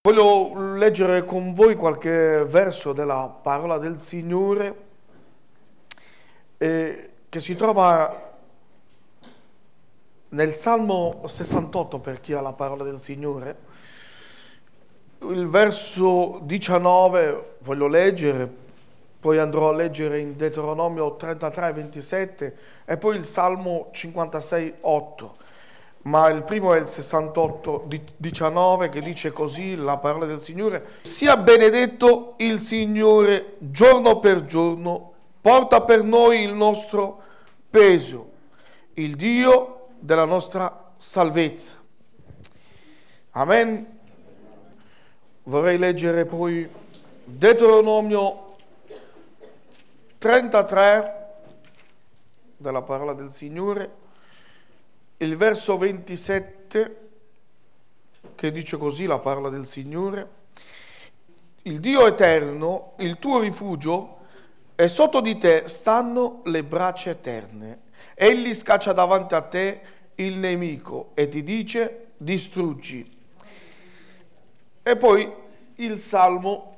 Voglio leggere con voi qualche verso della parola del Signore che si trova nel Salmo 68 per chi ha la parola del Signore. Il verso 19 voglio leggere, poi andrò a leggere in Deuteronomio 33, 27 e poi il Salmo 56, 8. Ma il primo è il 68, 19 che dice così la parola del Signore: sia benedetto il Signore giorno per giorno, porta per noi il nostro peso, il Dio della nostra salvezza. Amen. Vorrei leggere poi Deuteronomio 33 della parola del Signore, il verso 27 che dice così la parola del Signore: il Dio eterno, il tuo rifugio, e sotto di te stanno le braccia eterne. Egli scaccia davanti a te il nemico e ti dice: distruggi. E poi il Salmo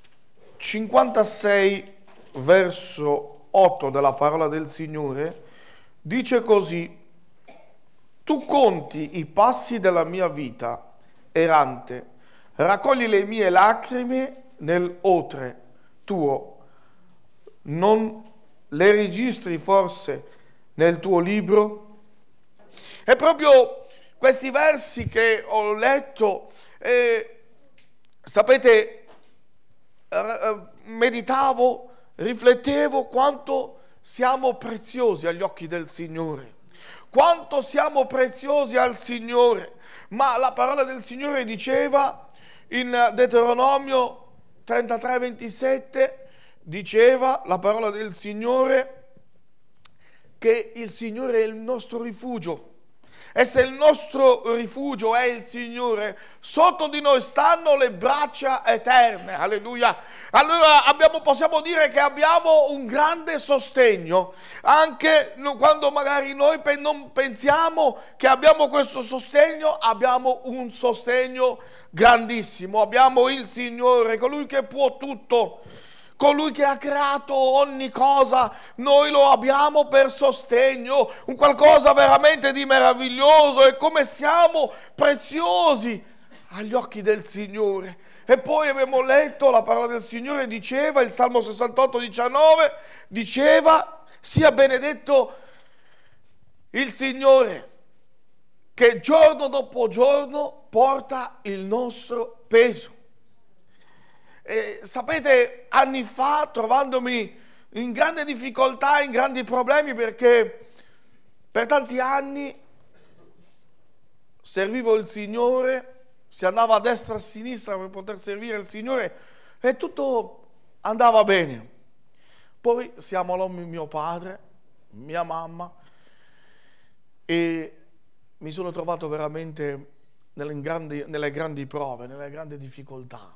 56 verso 8 della parola del Signore dice così: tu conti i passi della mia vita errante, raccogli le mie lacrime nell'otre tuo, non le registri forse nel tuo libro? È proprio questi versi che ho letto, sapete, meditavo, riflettevo quanto siamo preziosi agli occhi del Signore. Quanto siamo preziosi al Signore. Ma la parola del Signore diceva in Deuteronomio 33, 27, diceva la parola del Signore che il Signore è il nostro rifugio. E se il nostro rifugio è il Signore, sotto di noi stanno le braccia eterne. Alleluia. Allora possiamo dire che abbiamo un grande sostegno, anche quando magari noi non pensiamo che abbiamo questo sostegno. Abbiamo un sostegno grandissimo. Abbiamo il Signore, colui che può tutto, colui che ha creato ogni cosa. Noi lo abbiamo per sostegno, un qualcosa veramente di meraviglioso. E come siamo preziosi agli occhi del Signore. E poi abbiamo letto la parola del Signore, diceva il Salmo 68, 19, diceva: sia benedetto il Signore che giorno dopo giorno porta il nostro peso. Sapete, anni fa, trovandomi in grande difficoltà, in grandi problemi, perché per tanti anni servivo il Signore, si andava a destra e a sinistra per poter servire il Signore e tutto andava bene. Poi si ammalò mio padre, mia mamma, e mi sono trovato veramente nelle grandi prove, nelle grandi difficoltà.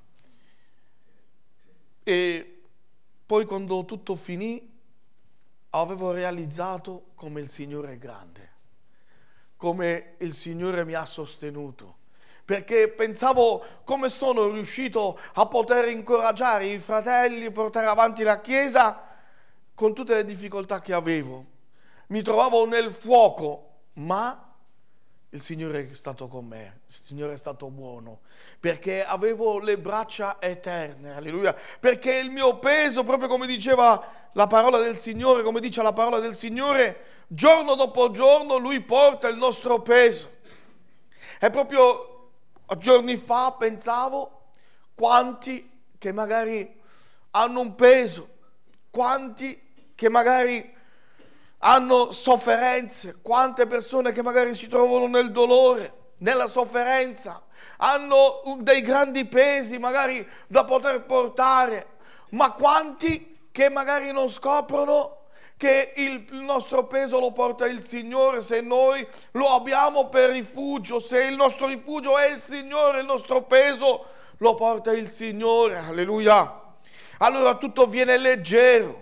E poi quando tutto finì avevo realizzato come il Signore è grande, come il Signore mi ha sostenuto, perché pensavo come sono riuscito a poter incoraggiare i fratelli, portare avanti la Chiesa con tutte le difficoltà che avevo. Mi trovavo nel fuoco, ma il Signore è stato con me, il Signore è stato buono, perché avevo le braccia eterne, alleluia, perché il mio peso, proprio come diceva la parola del Signore, come dice la parola del Signore, giorno dopo giorno Lui porta il nostro peso. E proprio giorni fa pensavo quanti che magari hanno un peso, quanti che magari hanno sofferenze, quante persone che magari si trovano nel dolore, nella sofferenza, hanno dei grandi pesi magari da poter portare, ma quanti che magari non scoprono che il nostro peso lo porta il Signore, se noi lo abbiamo per rifugio, se il nostro rifugio è il Signore, il nostro peso lo porta il Signore, alleluia. Allora tutto viene leggero,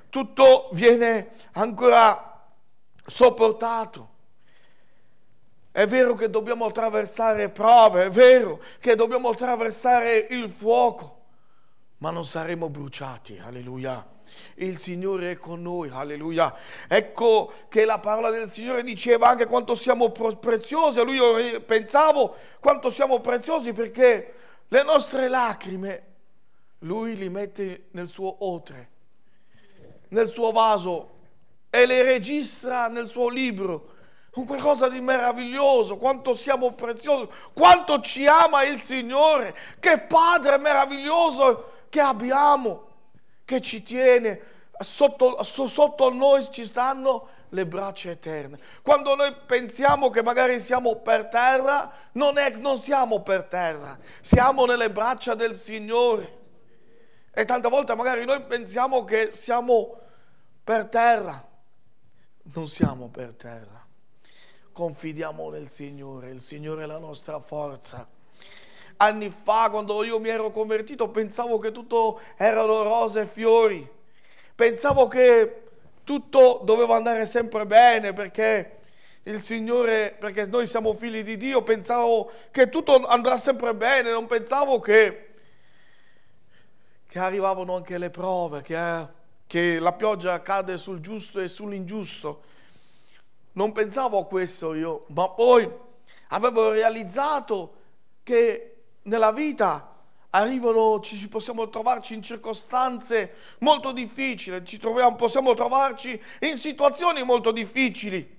tutto viene ancora sopportato. È vero che dobbiamo attraversare prove, è vero che dobbiamo attraversare il fuoco, ma non saremo bruciati, alleluia. Il Signore è con noi, alleluia. Ecco che la parola del Signore diceva anche quanto siamo preziosi. Io pensavo quanto siamo preziosi perché le nostre lacrime Lui li mette nel suo otre, nel suo vaso, e le registra nel suo libro. Un qualcosa di meraviglioso, quanto siamo preziosi, quanto ci ama il Signore, che Padre meraviglioso che abbiamo, che ci tiene, sotto noi ci stanno le braccia eterne. Quando noi pensiamo che magari siamo per terra, non siamo per terra, siamo nelle braccia del Signore. E tante volte magari noi pensiamo che siamo per terra, non siamo per terra. Confidiamo nel Signore, il Signore è la nostra forza. Anni fa, quando io mi ero convertito, pensavo che tutto erano rose e fiori. Pensavo che tutto doveva andare sempre bene perché il Signore, perché noi siamo figli di Dio, pensavo che tutto andrà sempre bene, non pensavo che arrivavano anche le prove, che la pioggia cade sul giusto e sull'ingiusto. Non pensavo a questo io, ma poi avevo realizzato che nella vita possiamo trovarci in circostanze molto difficili, possiamo trovarci in situazioni molto difficili,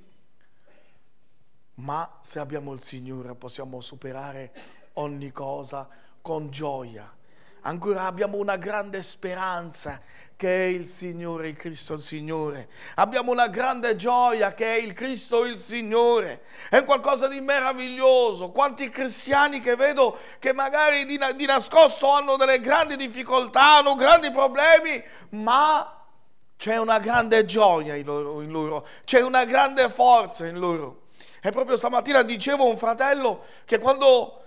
ma se abbiamo il Signore possiamo superare ogni cosa con gioia. Ancora abbiamo una grande speranza che è il Signore, il Cristo il Signore. Abbiamo una grande gioia che è il Cristo il Signore. È qualcosa di meraviglioso. Quanti cristiani che vedo che magari di nascosto hanno delle grandi difficoltà, hanno grandi problemi, ma c'è una grande gioia in loro, c'è una grande forza in loro. E proprio stamattina dicevo a un fratello che quando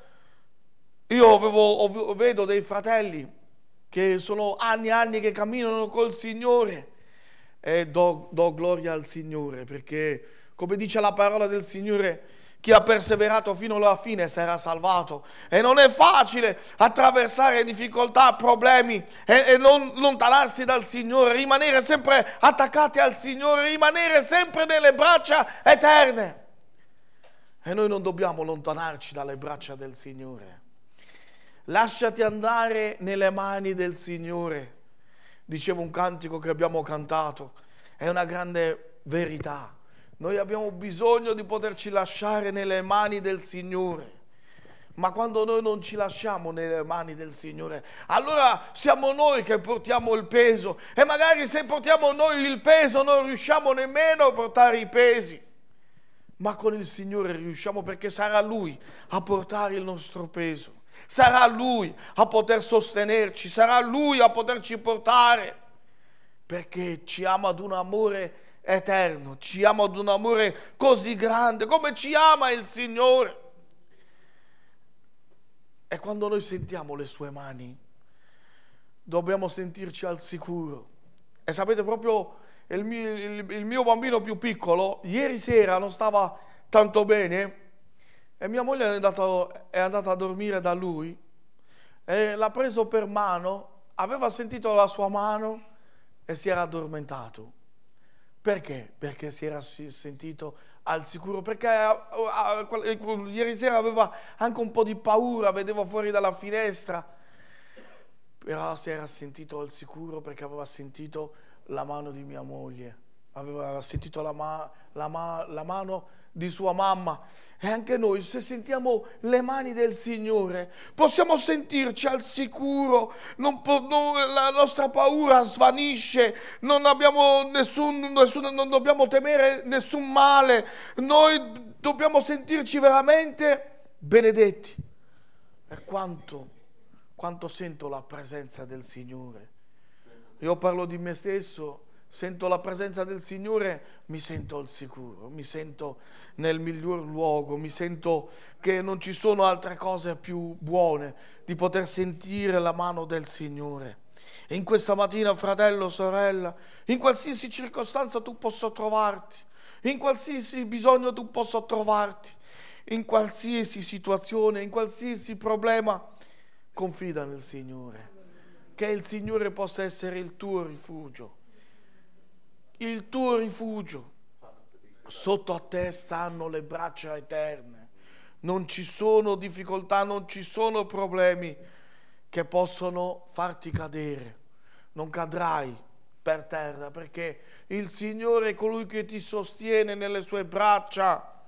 io vedo dei fratelli che sono anni e anni che camminano col Signore e do gloria al Signore, perché come dice la parola del Signore, chi ha perseverato fino alla fine sarà salvato. E non è facile attraversare difficoltà, problemi e non allontanarsi dal Signore, rimanere sempre attaccati al Signore, rimanere sempre nelle braccia eterne. E noi non dobbiamo allontanarci dalle braccia del Signore. Lasciati andare nelle mani del Signore. Dicevo un cantico che abbiamo cantato, è una grande verità. Noi abbiamo bisogno di poterci lasciare nelle mani del Signore. Ma quando noi non ci lasciamo nelle mani del Signore, allora siamo noi che portiamo il peso. E magari se portiamo noi il peso non riusciamo nemmeno a portare i pesi. Ma con il Signore riusciamo, perché sarà Lui a portare il nostro peso. Sarà Lui a poter sostenerci, sarà Lui a poterci portare, perché ci ama ad un amore eterno, ci ama ad un amore così grande come ci ama il Signore. E quando noi sentiamo le sue mani, dobbiamo sentirci al sicuro. E sapete, proprio il mio bambino più piccolo ieri sera non stava tanto bene, e mia moglie è andata a dormire da lui e l'ha preso per mano, aveva sentito la sua mano e si era addormentato. Perché? Perché si era sentito al sicuro, perché ieri sera aveva anche un po' di paura, vedeva fuori dalla finestra, però si era sentito al sicuro perché aveva sentito la mano di mia moglie, aveva sentito la mano di sua mamma. E anche noi, se sentiamo le mani del Signore, possiamo sentirci al sicuro, la nostra paura svanisce, non dobbiamo temere nessun male, noi dobbiamo sentirci veramente benedetti. E quanto sento la presenza del Signore. Io parlo di me stesso. Sento la presenza del Signore, mi sento al sicuro, mi sento nel miglior luogo, mi sento che non ci sono altre cose più buone di poter sentire la mano del Signore. E in questa mattina, fratello, sorella, in qualsiasi circostanza tu possa trovarti, in qualsiasi bisogno tu possa trovarti, in qualsiasi situazione, in qualsiasi problema, confida nel Signore. Che il Signore possa essere il tuo rifugio. Il tuo rifugio. Sotto a te stanno le braccia eterne. Non ci sono difficoltà, non ci sono problemi che possono farti cadere. Non cadrai per terra, perché il Signore è colui che ti sostiene nelle sue braccia.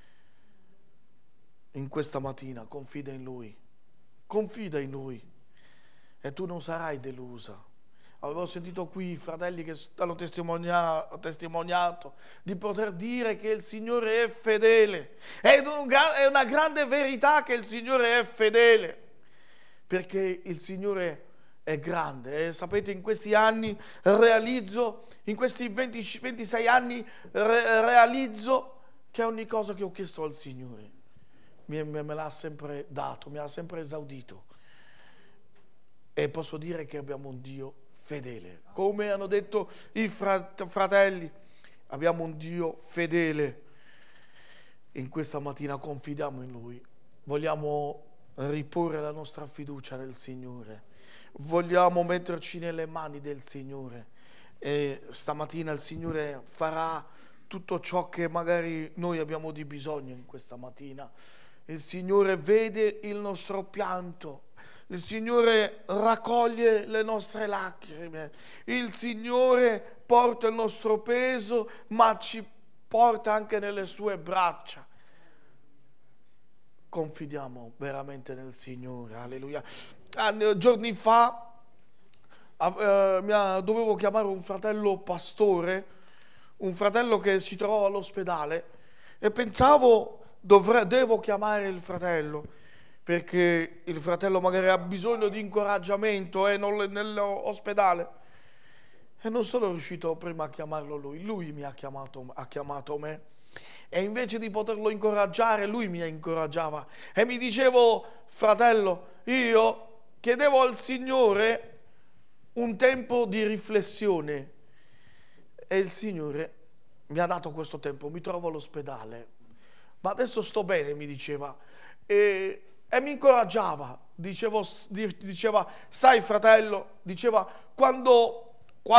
In questa mattina confida in Lui. Confida in Lui e tu non sarai delusa. Avevo sentito qui i fratelli che hanno testimoniato di poter dire che il Signore è fedele. È una grande verità che il Signore è fedele, perché il Signore è grande. E sapete, in questi anni in questi 26 anni realizzo che ogni cosa che ho chiesto al Signore me l'ha sempre dato, mi ha sempre esaudito. E posso dire che abbiamo un Dio fedele. Come hanno detto i fratelli, abbiamo un Dio fedele. In questa mattina confidiamo in Lui. Vogliamo riporre la nostra fiducia nel Signore. Vogliamo metterci nelle mani del Signore. E stamattina il Signore farà tutto ciò che magari noi abbiamo di bisogno in questa mattina. Il Signore vede il nostro pianto. Il Signore raccoglie le nostre lacrime. Il Signore porta il nostro peso, ma ci porta anche nelle sue braccia. Confidiamo veramente nel Signore. Alleluia. Giorni fa dovevo chiamare un fratello pastore, un fratello che si trovava all'ospedale, e pensavo devo chiamare il fratello, perché il fratello magari ha bisogno di incoraggiamento nell'ospedale, e non sono riuscito prima a chiamarlo lui mi ha chiamato me, e invece di poterlo incoraggiare, lui mi incoraggiava e mi dicevo: fratello, io chiedevo al Signore un tempo di riflessione e il Signore mi ha dato questo tempo. Mi trovo all'ospedale, ma adesso sto bene, mi diceva, e mi incoraggiava. Diceva, sai fratello, diceva, quando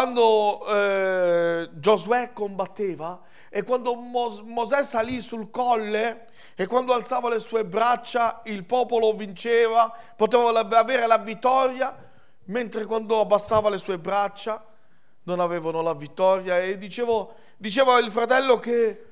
Giosuè combatteva e quando Mosè salì sul colle e quando alzava le sue braccia il popolo vinceva, poteva avere la vittoria, mentre quando abbassava le sue braccia non avevano la vittoria. E diceva il fratello che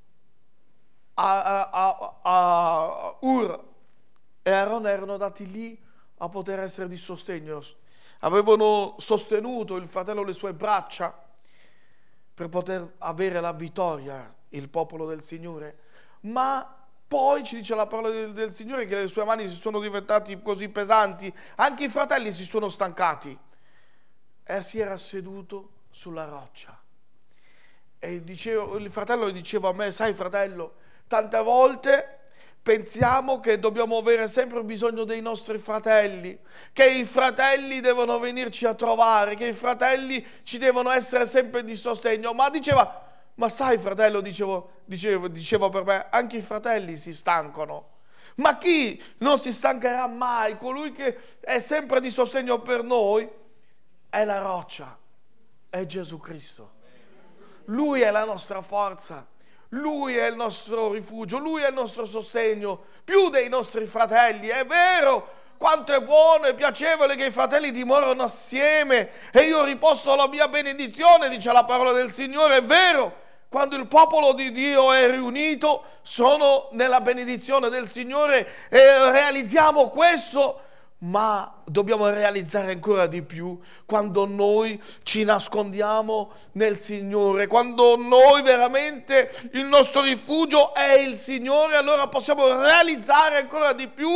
Ur e Aaron erano andati lì a poter essere di sostegno, avevano sostenuto il fratello le sue braccia per poter avere la vittoria, il popolo del Signore. Ma poi ci dice la parola del Signore che le sue mani si sono diventate così pesanti, anche i fratelli si sono stancati, e si era seduto sulla roccia. E il fratello diceva a me: sai fratello, tante volte pensiamo che dobbiamo avere sempre bisogno dei nostri fratelli, che i fratelli devono venirci a trovare, che i fratelli ci devono essere sempre di sostegno. Ma diceva: ma sai fratello, diceva per me, anche i fratelli si stancano. Ma chi non si stancherà mai? Colui che è sempre di sostegno per noi è la roccia, è Gesù Cristo. Lui è la nostra forza. Lui è il nostro rifugio, Lui è il nostro sostegno, più dei nostri fratelli. È vero, quanto è buono e piacevole che i fratelli dimorano assieme e io riposo la mia benedizione, dice la parola del Signore. È vero, quando il popolo di Dio è riunito, sono nella benedizione del Signore e realizziamo questo. Ma dobbiamo realizzare ancora di più quando noi ci nascondiamo nel Signore, quando noi veramente il nostro rifugio è il Signore. Allora possiamo realizzare ancora di più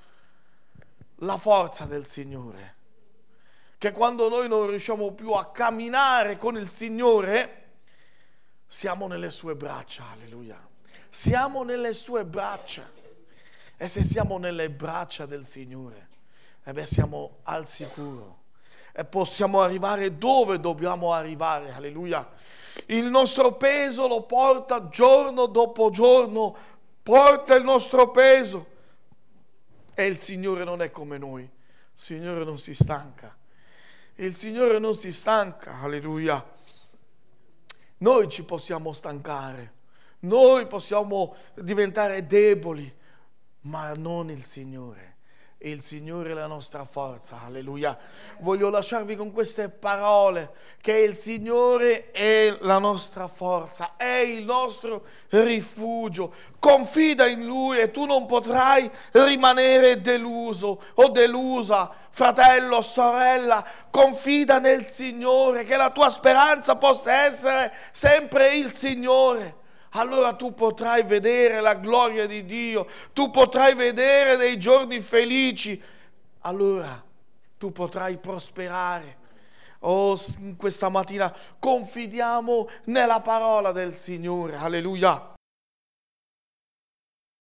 la forza del Signore, che quando noi non riusciamo più a camminare con il Signore, siamo nelle sue braccia. Alleluia, siamo nelle sue braccia, e se siamo nelle braccia del Signore, siamo al sicuro e possiamo arrivare dove dobbiamo arrivare. Alleluia. Il nostro peso lo porta giorno dopo giorno porta il nostro peso. E il Signore non è come noi. Il Signore non si stanca. Il Signore non si stanca, alleluia. Noi ci possiamo stancare, noi possiamo diventare deboli, ma non il Signore. Il Signore è la nostra forza, alleluia. Voglio lasciarvi con queste parole, che il Signore è la nostra forza, è il nostro rifugio. Confida in Lui e tu non potrai rimanere deluso o delusa. Fratello, sorella, confida nel Signore, che la tua speranza possa essere sempre il Signore. Allora tu potrai vedere la gloria di Dio, tu potrai vedere dei giorni felici, allora tu potrai prosperare. Oh, questa mattina confidiamo nella parola del Signore, alleluia.